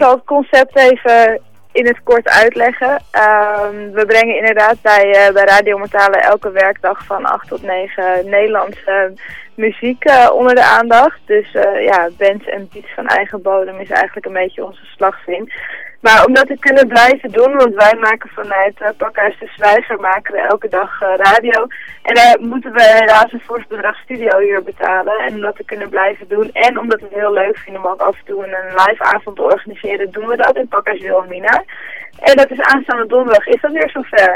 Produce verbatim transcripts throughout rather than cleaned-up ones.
zal het concept even in het kort uitleggen. Um, we brengen inderdaad bij, uh, bij Radio Mortale elke werkdag van acht tot negen Nederlandse muziek uh, onder de aandacht. Dus uh, ja, bands en beats van eigen bodem is eigenlijk een beetje onze slagzin. Maar om dat te kunnen blijven doen, want wij maken vanuit uh, Pakhuis de Zwijger maken we elke dag uh, radio. En daar moeten we helaas een fors bedrag studiohuur betalen. En om dat te kunnen blijven doen en omdat we het heel leuk vinden om ook af en toe een live avond te organiseren, doen we dat in Pakhuis Wilhelmina. En dat is aanstaande donderdag, is dat weer zover.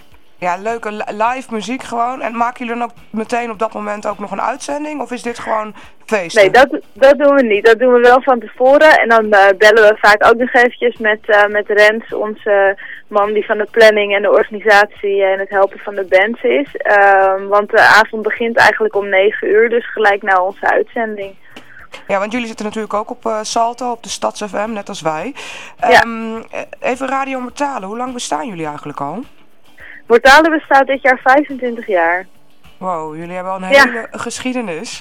Ja, leuke live muziek gewoon. En maken jullie dan ook meteen op dat moment ook nog een uitzending? Of is dit gewoon feesten? Nee, dat, dat doen we niet. Dat doen we wel van tevoren. En dan uh, bellen we vaak ook nog eventjes met, uh, met Rens, onze man die van de planning en de organisatie en het helpen van de bands is. Uh, want de avond begint eigenlijk om negen uur, dus gelijk na onze uitzending. Ja, want jullie zitten natuurlijk ook op uh, Salto, op de Stads F M, net als wij. Ja. Um, even Radio Mortale, hoe lang bestaan jullie eigenlijk al? Mortale bestaat dit jaar vijfentwintig jaar. Wow, jullie hebben al een ja. hele geschiedenis.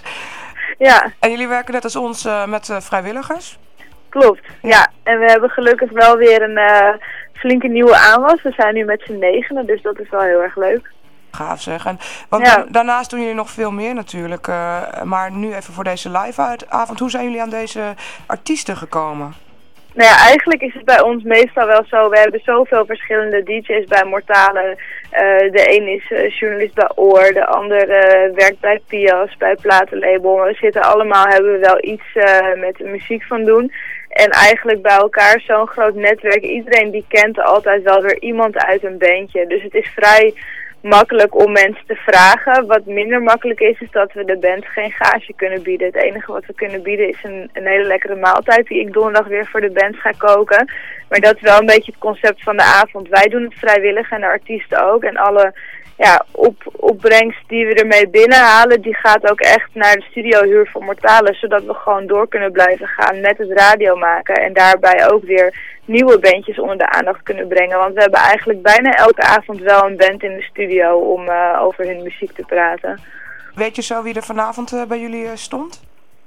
Ja. En jullie werken net als ons uh, met uh, vrijwilligers? Klopt, ja. ja. En we hebben gelukkig wel weer een uh, flinke nieuwe aanwas. We zijn nu met z'n negenen, dus dat is wel heel erg leuk. Gaaf zeg. En, want ja. da daarnaast doen jullie nog veel meer natuurlijk. Uh, maar nu even voor deze live-avond. Hoe zijn jullie aan deze artiesten gekomen? Nou ja, eigenlijk is het bij ons meestal wel zo. We hebben zoveel verschillende D J's bij Mortale. Uh, de een is uh, journalist bij Oor, de ander uh, werkt bij Pias, bij Platenlabel. We zitten allemaal, hebben we wel iets uh, met de muziek van doen. En eigenlijk bij elkaar zo'n groot netwerk. Iedereen die kent altijd wel weer iemand uit een bandje. Dus het is vrij makkelijk om mensen te vragen. Wat minder makkelijk is, is dat we de band geen gage kunnen bieden. Het enige wat we kunnen bieden is een, een hele lekkere maaltijd die ik donderdag weer voor de band ga koken. Maar dat is wel een beetje het concept van de avond. Wij doen het vrijwillig en de artiesten ook. En alle ja, op, opbrengst die we ermee binnenhalen, die gaat ook echt naar de studiohuur voor Mortale. Zodat we gewoon door kunnen blijven gaan met het radio maken. En daarbij ook weer nieuwe bandjes onder de aandacht kunnen brengen. Want we hebben eigenlijk bijna elke avond wel een band in de studio om uh, over hun muziek te praten. Weet je zo wie er vanavond uh, bij jullie uh, stond?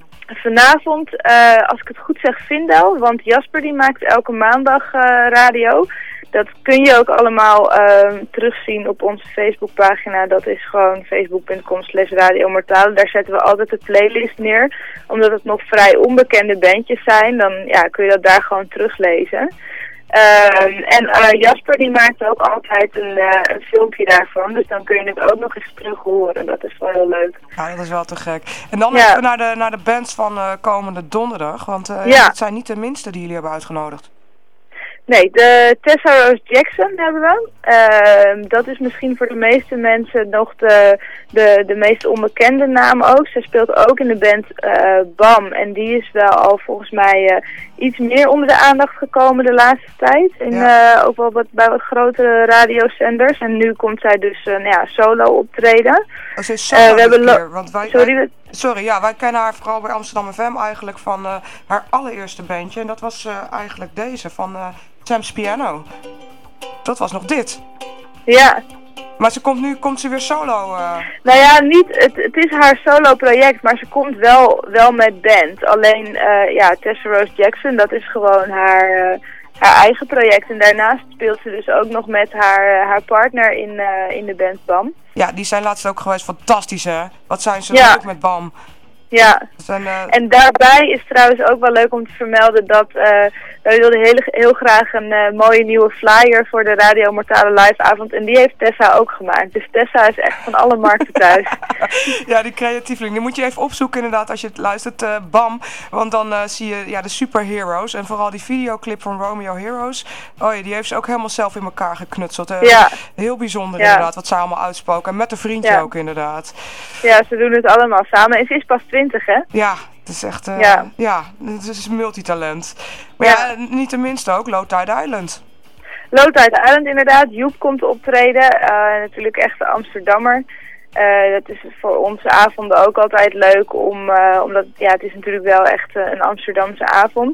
Vanavond, uh, als ik het goed zeg, Vindel. Want Jasper die maakt elke maandag uh, radio. Dat kun je ook allemaal uh, terugzien op onze Facebookpagina. Dat is gewoon facebook punt com slash radio mortale. Daar zetten we altijd de playlist neer. Omdat het nog vrij onbekende bandjes zijn, dan ja, kun je dat daar gewoon teruglezen. Uh, en uh, Jasper die maakt ook altijd een, uh, een filmpje daarvan. Dus dan kun je het ook nog eens terug horen. Dat is wel heel leuk. Ja, dat is wel te gek. En dan ja. even naar de, naar de bands van uh, komende donderdag. Want uh, ja. het zijn niet de minste die jullie hebben uitgenodigd. Nee, de Tessa Rose Jackson hebben we. Uh, dat is misschien voor de meeste mensen nog de, de, de meest onbekende naam ook. Ze speelt ook in de band uh, Bam. En die is wel al volgens mij uh, iets meer onder de aandacht gekomen de laatste tijd. En ja. uh, ook wel wat, bij wat grotere radiozenders. En nu komt zij dus uh, nou ja, solo optreden. Oh, ze is solo uh, we hebben keer, want wij, sorry, wij, sorry, ja, wij kennen haar vooral bij Amsterdam F M eigenlijk van uh, haar allereerste bandje. En dat was uh, eigenlijk deze van uh, Sam's Piano. Dat was nog dit. Ja. Maar ze komt nu komt ze weer solo. Uh... Nou ja, niet, het, het is haar solo project, maar ze komt wel, wel met band. Alleen, uh, ja, Tessa Rose Jackson, dat is gewoon haar, uh, haar eigen project. En daarnaast speelt ze dus ook nog met haar, uh, haar partner in, uh, in de band Bam. Ja, die zijn laatst ook geweest fantastisch, hè? Wat zijn ze ja. leuk met Bam. Ja, zijn, uh... en daarbij is trouwens ook wel leuk om te vermelden dat uh, wij wilden heel, heel graag een uh, mooie nieuwe flyer voor de Radio Mortale live avond. En die heeft Tessa ook gemaakt. Dus Tessa is echt van alle markten thuis. Ja, die creatieveling. Die moet je even opzoeken inderdaad als je het luistert. Uh, Bam. Want dan uh, zie je ja, de superheroes. En vooral die videoclip van Romeo Heroes. Oh ja, die heeft ze ook helemaal zelf in elkaar geknutseld. Uh, ja. Heel bijzonder ja. inderdaad wat ze allemaal uitspoken. En met een vriendje ja. ook inderdaad. Ja, ze doen het allemaal samen. En ze is pas twintig, hè? Ja, het is echt... Uh, ja. ja, het is een multitalent. Maar ja, ja niet tenminste ook Low Tide Island. Low Tide Island inderdaad. Joep komt optreden. Uh, natuurlijk echt de Amsterdammer. Uh, dat is voor onze avonden ook altijd leuk. Om, uh, omdat ja, het is natuurlijk wel echt uh, een Amsterdamse avond.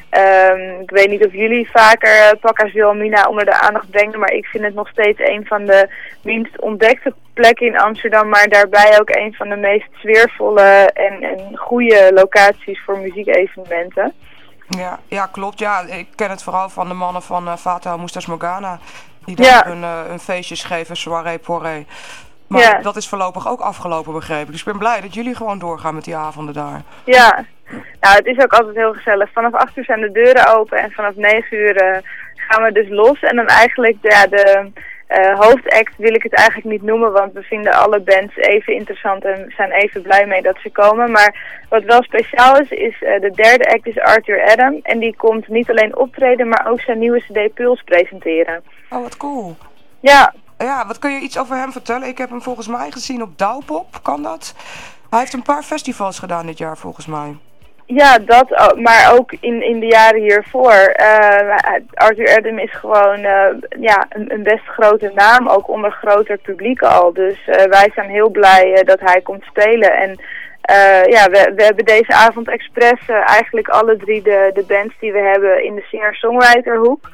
Um, ik weet niet of jullie vaker uh, Pakhuis Wilhelmina onder de aandacht brengen, maar ik vind het nog steeds een van de minst ontdekte plekken in Amsterdam, maar daarbij ook een van de meest sfeervolle en, en goede locaties voor muziekevenementen. Ja, ja, klopt. Ja, ik ken het vooral van de mannen van uh, Fata Mustas Morgana. Die daar ja. hun, uh, hun feestjes geven, soirée porrée. Maar ja. dat is voorlopig ook afgelopen, begreep ik. Dus ik ben blij dat jullie gewoon doorgaan met die avonden daar. Ja, nou, het is ook altijd heel gezellig. Vanaf acht uur zijn de deuren open en vanaf negen uur uh, gaan we dus los. En dan eigenlijk de, ja, de uh, hoofdact wil ik het eigenlijk niet noemen, want we vinden alle bands even interessant en zijn even blij mee dat ze komen. Maar wat wel speciaal is, is uh, de derde act is Arthur Adam. En die komt niet alleen optreden, maar ook zijn nieuwe cd Puls presenteren. Oh, wat cool. Ja. Ja, wat kun je iets over hem vertellen? Ik heb hem volgens mij gezien op Douwpop, kan dat? Hij heeft een paar festivals gedaan dit jaar volgens mij. Ja, dat, maar ook in, in de jaren hiervoor. Uh, Arthur Adam is gewoon uh, ja, een, een best grote naam, ook onder groter publiek al. Dus uh, wij zijn heel blij uh, dat hij komt spelen. En uh, ja, we, we hebben deze avond expres uh, eigenlijk alle drie de, de bands die we hebben in de singer-songwriter hoek.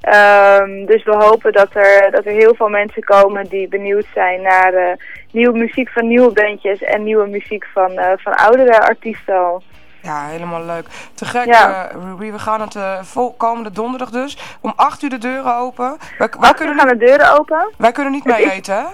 Um, dus we hopen dat er, dat er heel veel mensen komen die benieuwd zijn naar uh, nieuwe muziek van nieuwe bandjes en nieuwe muziek van, uh, van oudere artiesten al. Ja, helemaal leuk. Te gek, ja. uh, Ruby. We gaan het uh, vol komende donderdag dus. Om acht uur de deuren open. Wij, wij kunnen gaan de deuren open. Wij kunnen niet mee eten, hè?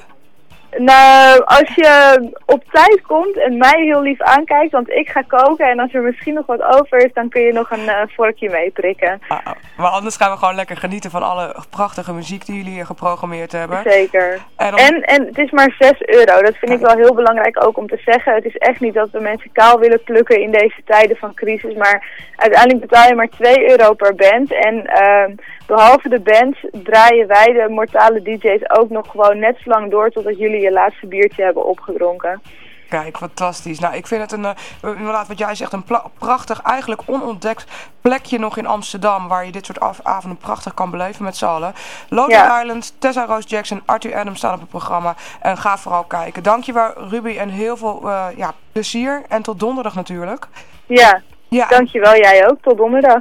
Nou, als je op tijd komt en mij heel lief aankijkt, want ik ga koken en als er misschien nog wat over is, dan kun je nog een uh, vorkje meeprikken. Ah, maar anders gaan we gewoon lekker genieten van alle prachtige muziek die jullie hier geprogrammeerd hebben. Zeker. En, om... en, en het is maar zes euro. Dat vind Kijk. ik wel heel belangrijk ook om te zeggen. Het is echt niet dat we mensen kaal willen plukken in deze tijden van crisis, maar uiteindelijk betaal je maar twee euro per band. En uh, behalve de bands draaien wij de Mortale D J's ook nog gewoon net zo lang door totdat jullie je laatste biertje hebben opgedronken. Kijk, fantastisch. Nou, ik vind het een, uh, inderdaad wat jij zegt, een prachtig, eigenlijk onontdekt plekje nog in Amsterdam, waar je dit soort af avonden prachtig kan beleven met z'n allen. Lotus ja. Island, Tessa Rose Jackson, Arthur Adam staan op het programma en ga vooral kijken. Dankjewel Ruby en heel veel uh, ja, plezier en tot donderdag natuurlijk. Ja, ja. Dankjewel jij ook. Tot donderdag.